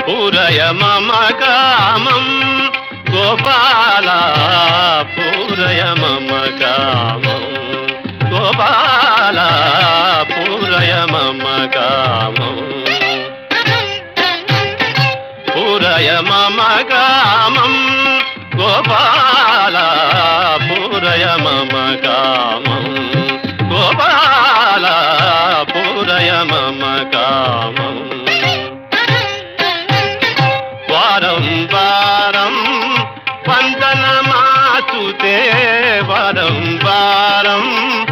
పూరయ మమ కామం గోపాల పూరయ మమ కామం గోపాల పూరయ మమ కామం పూరయ మమ కామం గోపాల పూరయ మమ కామం గోపాల పూరయ మమ కామం వారం వారం వందనమాస్తుతే వారం వారం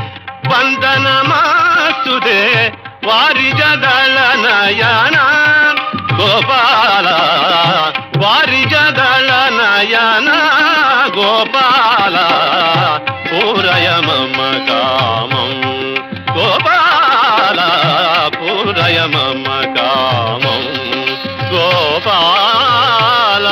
వందనమాస్తుతే వారి జదల నయన గోపాల వారి జదల నయన గోపాల పూరయ మమ కామం గోపాల పూరయ మమ కామం గోపాల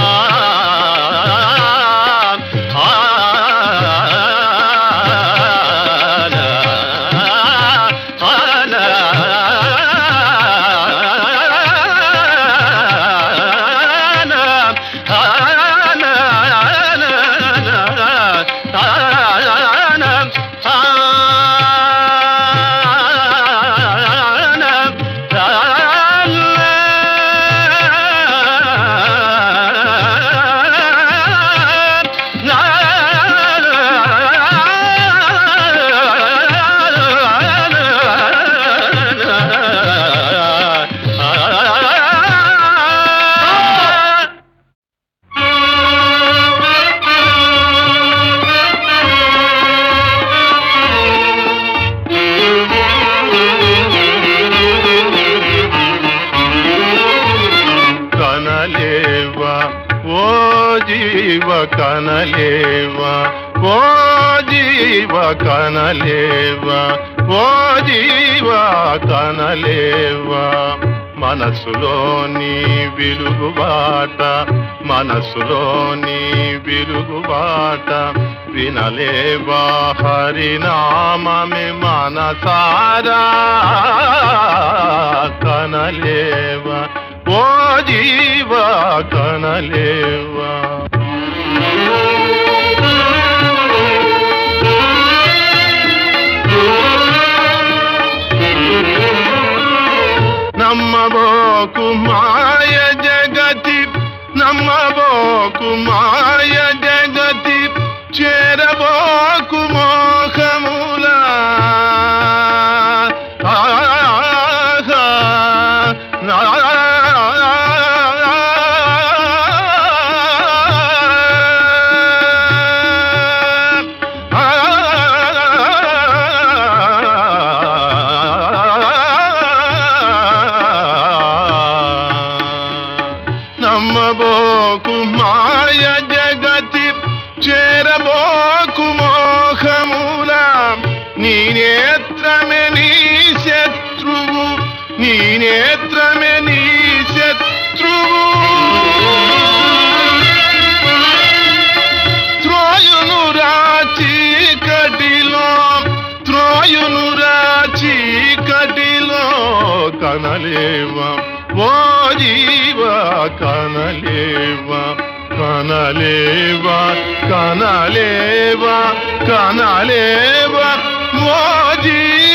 కనలేవా ఓ జీవ కనలేవా ఓ జీవ కనలేవా మనసులోని వెలుగుబాట మనసులోని వెలుగుబాట వినలేవా హరినామమే మనసారా కనలేవా ఓ జీవ కనలేవా నమ్మబోకు మాయ జగతి నమ్మబోకు మాయ జగతి చేరబోకు మోహములా నమ్మబోకు మాయ జగతి చేరబోకు మోహముల నీ నేత్రమే నీ శత్రువు నీ నేత్రమే నీ శత్రువు త్రోయును రాచి కటిలో త్రోయును రాచి కటిలో కనలేవా ఓ జీవ కనలేవా కనలేవా కనలేవా కనలేవా ఓ జీవ